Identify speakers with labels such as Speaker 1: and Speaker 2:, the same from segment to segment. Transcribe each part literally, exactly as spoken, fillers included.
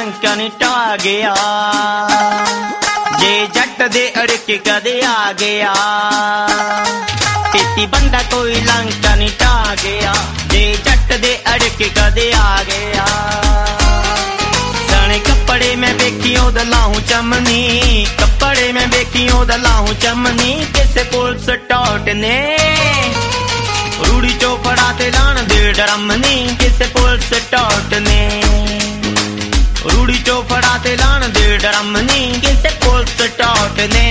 Speaker 1: लंका नी टा गया, जे जट दे अड़के कदे आ गया। तेती बंदा कोई लंका नी टा गया, जे जट दे अड़के कदे आ गया। सने कपड़े में बेखी ओदा लाहू चमनी, कपड़े में बेखी ओदा लाहू चमनी। किसे पुलिस टॉट ने रूड़ी चौपड़ा ते लान दे डरमनी, किसे पुलिस टॉट ने रूड़ी चौपड़ा ते लान दे डरमनी, किसे पुलिस टॉट ने।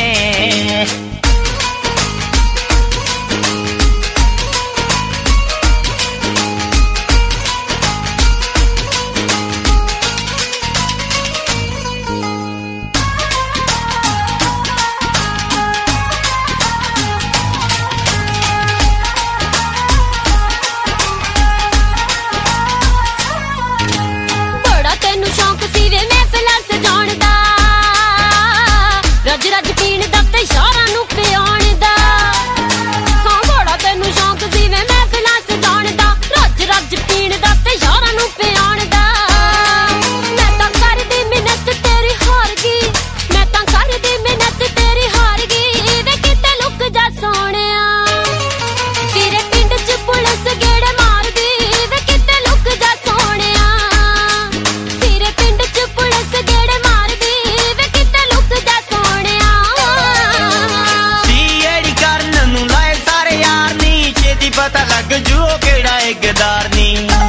Speaker 1: पता लग जो केड़ा गदारनी,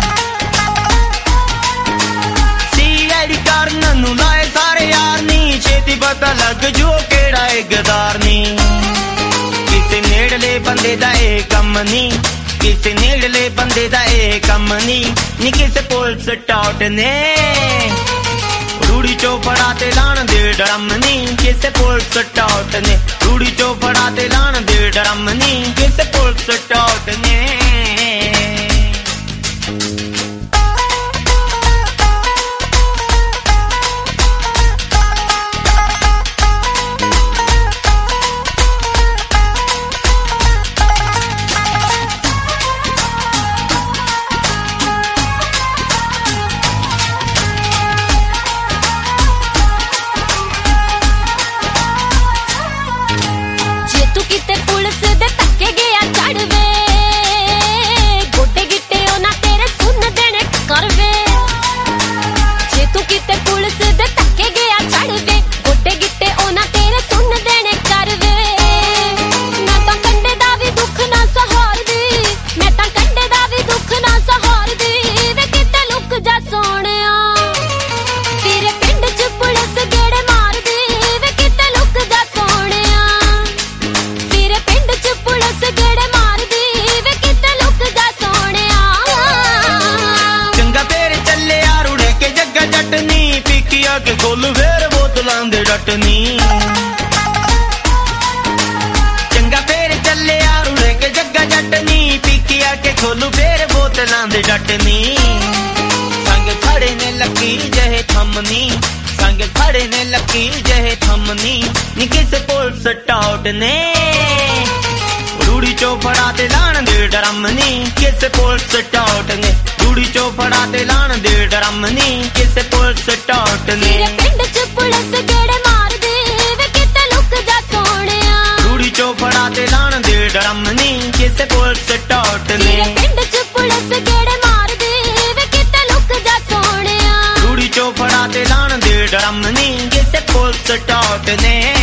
Speaker 1: सीआईडी कारण नू लाए सारे यारनी, छेती पता लग जो केड़ा गदारनी। किसे नेड़ले बंदे दा ए कम नी, किसे नेड़ले बंदे दा ए कम नी, नी किसे पुलिस टॉट ने रूड़ी चौपड़ा ते लान दे डरमनी, किसे पुलिस टॉट ने रूड़ी चौपड़ा ते लान दे डरमनी, किसे पुलिस टॉट ने। के खोल फेर बोतलां दे डटनी, चंगा फेर चले आरुड़े के जग्गा जटनी, पीकिया के खोलू फेर बोतलां दे डटनी। संग खड़े ने लकी जहे थमनी, संग खड़े ने लकी जहे थमनी, नी किसे पुलिस टॉट ने रूड़ी चौपड़ा ते लान दे डरमनी, किसे पुलिस टॉट ने रूड़ी चौपड़ा ते लान दे डरमनी, किसे पुलिस टॉट ने।
Speaker 2: पिंड च पुलिस गेड़े मार दे वे किते लुक जा सोहणिया,
Speaker 1: रूड़ी चौपड़ा ते लान दे डरमनी, किसे पुलिस टॉट ने।
Speaker 2: पिंड च पुलिस गेड़े मार दे वे किते लुक जा सोहणिया,
Speaker 1: रूड़ी चौपड़ा ते लान दे डरमनी, किसे पुलिस टॉट ने।